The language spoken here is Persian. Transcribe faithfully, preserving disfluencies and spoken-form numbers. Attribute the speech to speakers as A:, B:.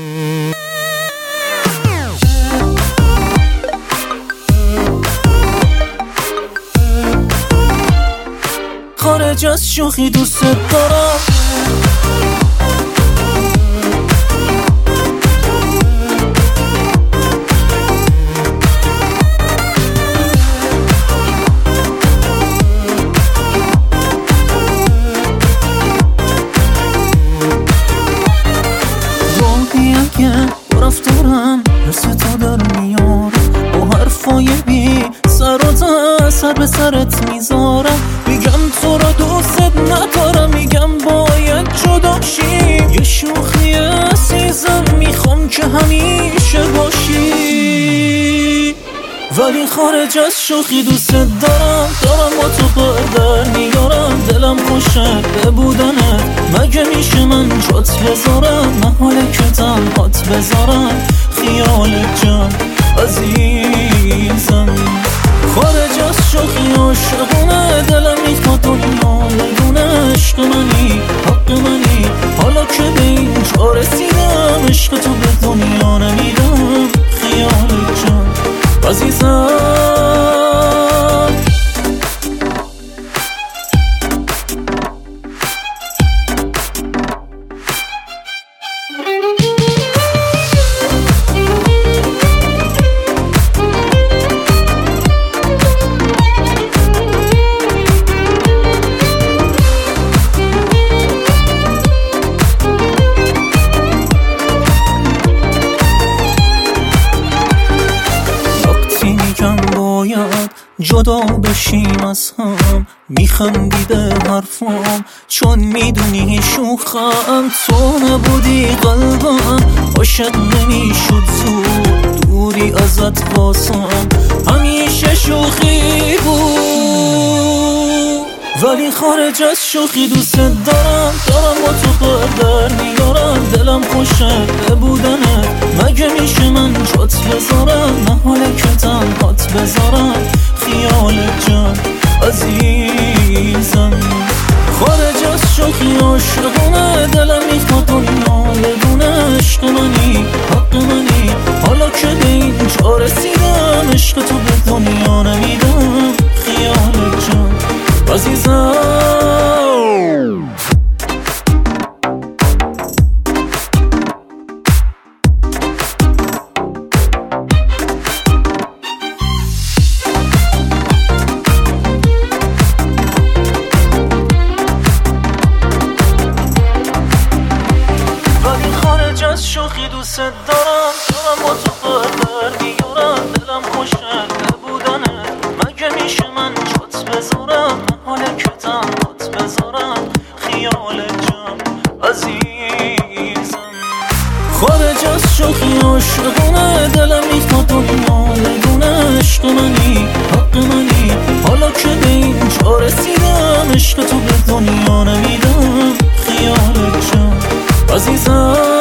A: خارج از شوخی دوست دارم، راهی اگه با رفتارم حس تو در میارم، با حرفای بی سر و ته سر به سرت میذارم. میگم تو را دوست ندارم، میگم باید جدا شی. یه شوخی عزیزم میخوام که همیشه باشی، ولی خارج از شوخی دوست دارم. دارم با تو بردر میارم، دلم خوشه به بودنت. مگه میشه من جات بذارم، محاله که تنهات بذارم. خیال جان عزیزم، خارج از شوخی عاشقونه. دلم میخواد دنیا بدونه عشق منی، حق منی. حالا که به اینجا رسیدم، عشق تو به دنیا نمیدم. خیال جان عزیزم، جدا بشیم از هم. میخندی به حرفام چون میدونی شوخم. تو نبودی قلبم عاشق نمیشد زود، دوری ازت واسم همیشه شوخی بود. ولی خارج از شوخی دوست دارم. دارم با تو بردر میارم، دلم خوشه به بودنت. مگه میشه من جات بذارم، محاله که تنهات بذارم. خیال جان عزیزم، خارج از شوخی عاشقونه. دلم میخواد دنیا بدونه عشق منی، حق منی. حالا که به اینجا رسیدم، عشق تو به دنیا نمیدم. خیال جان عزیزم، شوخی دوست دارم. دارم با تو بردر میارم، دلم خوشه به بودنت. مگه میشه من جات بذارم، محاله که تنهات بذارم. خیال جان عزیزم، خارج از شوخی عاشقونه. دلم میخواد دنیا بدونه عشق منی، حق منی. حالا که به اینجا رسیدم، عشق تو به دنیا نمیدم. خیال جان عزیزم.